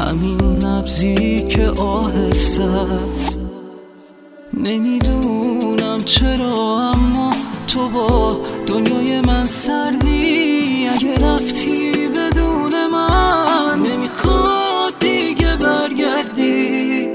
همین نبضی که آهسته است. نمیدونم چرا اما تو با دنیای من سردی. اگه رفتی بدون من نمیخواد دیگه برگردی.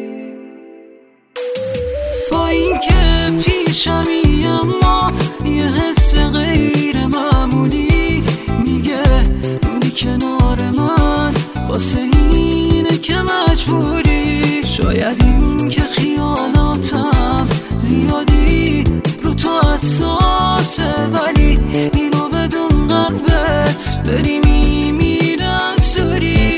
با اینکه پیشمی اما یه حس غیر معمولی میگه موندی کنار من، واسه اینه که مجبوری. شاید این که خیالاتم زیادی رو تو حساسه، ولی اینو بدون قلبت بری میمیرن سوری.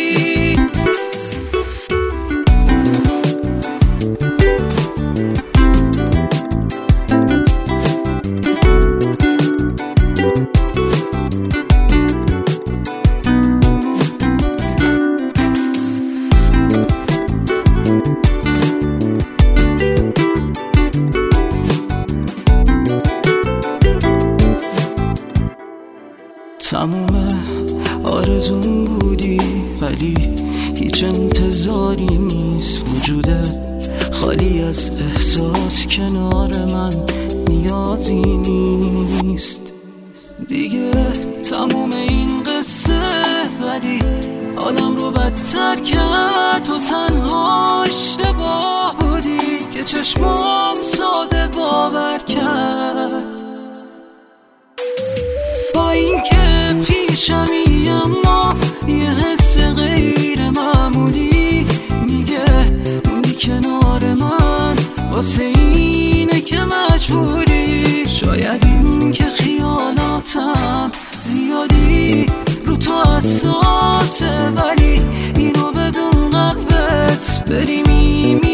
تموم آرزون بودی ولی هیچ انتظاری نیست. وجودت خالی از احساس کنار من نیازی نیست. دیگه تموم این قصه ولی حالم رو بدتر کرد. تو تنها اشتباه بودی که چشمام ساده باور کرد. با اینکه پیشمی اما یه حس غیر معمولی میگه موندی کنار من، واسه اینه که مجبوری. شاید این که خیالاتم زیادی رو تو حساسه، ولی اینو بدون قلبت بری میمیرن